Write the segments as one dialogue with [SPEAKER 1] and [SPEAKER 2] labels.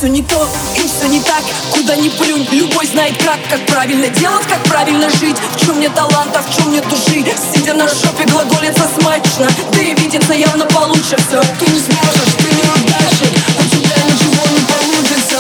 [SPEAKER 1] все не то и все не так. Куда ни плюнь, любой знает как правильно делать, как правильно жить. В чем мне талант, а в чем мне души. Сидя на жопе глаголится смачно, да и видится явно получше все. Ты не сможешь, ты не удачник, у тебя ничего не получится.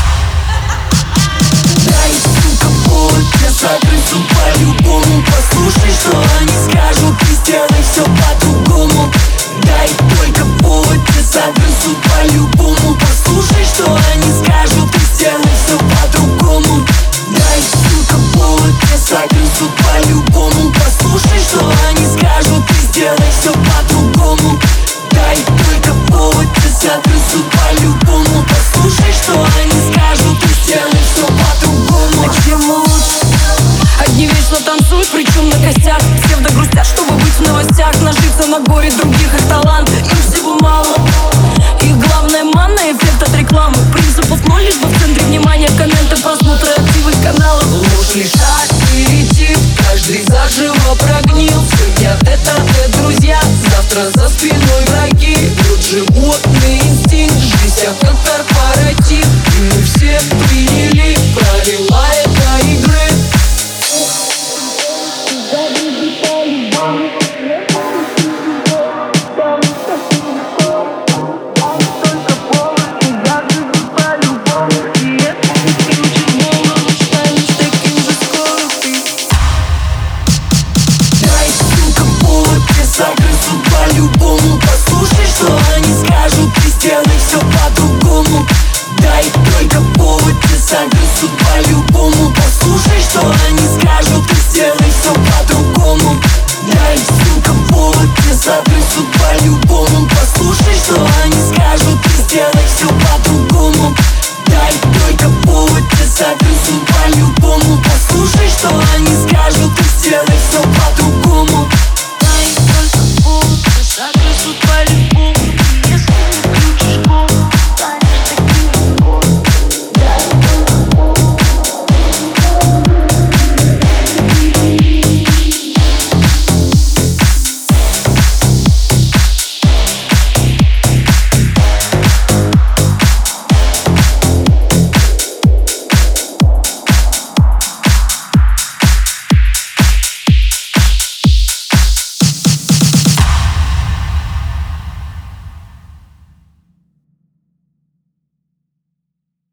[SPEAKER 1] Дай, сука, повод, я загрызу по-любому. Послушай, что они скажут, и сделай все по-другому. Дай только повод, я загрызу по-любому. Послушай, что они скажут, и сделай все по-другому. Дай, сука, повод, я загрызу по-любому. Послушай, что они скажут, и сделай все по-другому. Дай только повод.